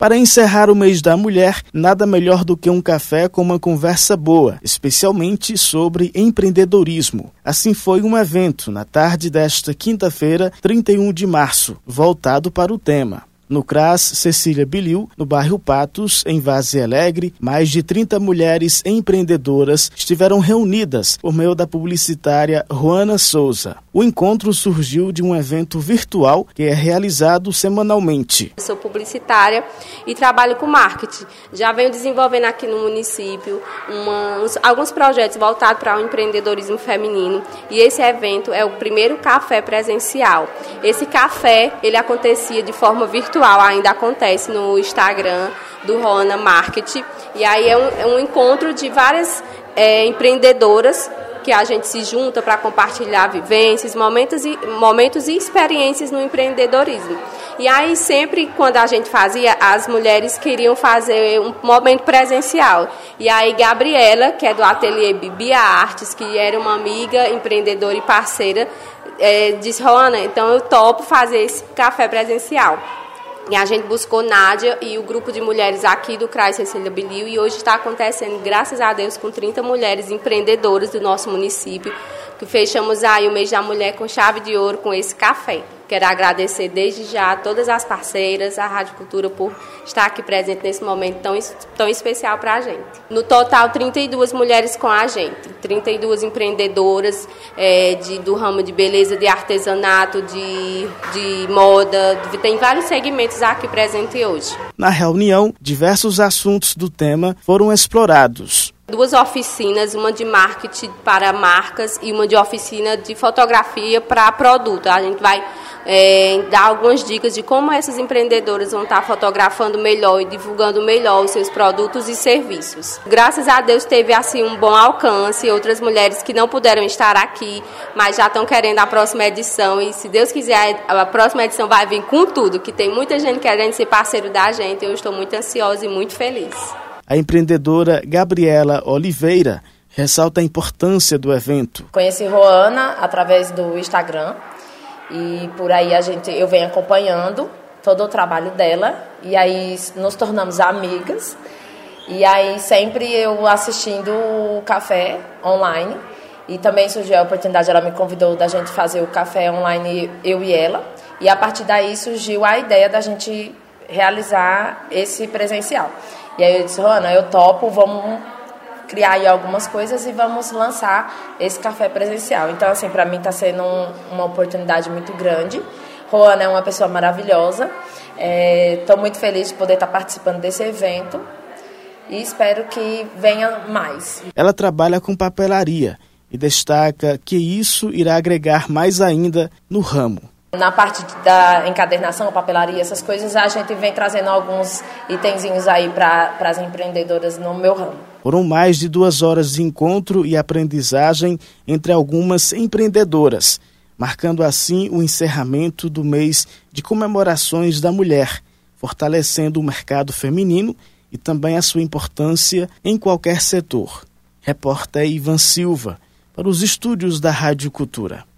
Para encerrar o mês da mulher, nada melhor do que um café com uma conversa boa, especialmente sobre empreendedorismo. Assim foi um evento na tarde desta quinta-feira, 31 de março, voltado para o tema. No CRAS Cecília Biliu, no bairro Patos, em Várzea Alegre, mais de 30 mulheres empreendedoras estiveram reunidas por meio da publicitária Joana Souza. O encontro surgiu de um evento virtual que é realizado semanalmente. Eu sou publicitária e trabalho com marketing. Já venho desenvolvendo aqui no município alguns projetos voltados para o empreendedorismo feminino, e esse evento é o primeiro café presencial. Esse café, ele acontecia de forma virtual, ainda acontece no Instagram do Rona Marketing, e aí é um encontro de várias empreendedoras que a gente se junta para compartilhar vivências, momentos e experiências no empreendedorismo. E aí sempre quando a gente fazia, as mulheres queriam fazer um momento presencial. E aí Gabriela, que é do ateliê Bibia Artes, que era uma amiga, empreendedora e parceira, disse: Joana, então eu topo fazer esse café presencial. E a gente buscou Nádia e o grupo de mulheres aqui do CRAS Cecília Biliu, e hoje está acontecendo, graças a Deus, com 30 mulheres empreendedoras do nosso município, que fechamos aí o mês da mulher com chave de ouro com esse café. Quero agradecer desde já a todas as parceiras, a Rádio Cultura, por estar aqui presente nesse momento tão especial para a gente. No total, 32 mulheres com a gente, 32 empreendedoras do ramo de beleza, de artesanato, de moda, tem vários segmentos aqui presentes hoje. Na reunião, diversos assuntos do tema foram explorados. 2 oficinas, uma de marketing para marcas e uma de oficina de fotografia para produto. A gente vai dar algumas dicas de como essas empreendedoras vão estar fotografando melhor e divulgando melhor os seus produtos e serviços. Graças a Deus teve assim um bom alcance, outras mulheres que não puderam estar aqui, mas já estão querendo a próxima edição, e se Deus quiser a próxima edição vai vir com tudo, que tem muita gente querendo ser parceiro da gente. Eu estou muito ansiosa e muito feliz. A empreendedora Gabriela Oliveira ressalta a importância do evento. Conheci Joana através do Instagram, e por aí eu venho acompanhando todo o trabalho dela, e aí nos tornamos amigas, e aí sempre eu assistindo o café online, e também surgiu a oportunidade, ela me convidou da gente fazer o café online, eu e ela, e a partir daí surgiu a ideia da gente realizar esse presencial. E aí eu disse: Joana, eu topo, vamos criar aí algumas coisas e vamos lançar esse café presencial. Então, assim, para mim está sendo uma oportunidade muito grande. Joana é uma pessoa maravilhosa. Estou muito feliz de poder estar participando desse evento e espero que venha mais. Ela trabalha com papelaria e destaca que isso irá agregar mais ainda no ramo. Na parte da encadernação, papelaria, essas coisas, a gente vem trazendo alguns itenzinhos aí para as empreendedoras no meu ramo. Foram mais de 2 horas de encontro e aprendizagem entre algumas empreendedoras, marcando assim o encerramento do mês de comemorações da mulher, fortalecendo o mercado feminino e também a sua importância em qualquer setor. Repórter Ivan Silva, para os estúdios da Rádio Cultura.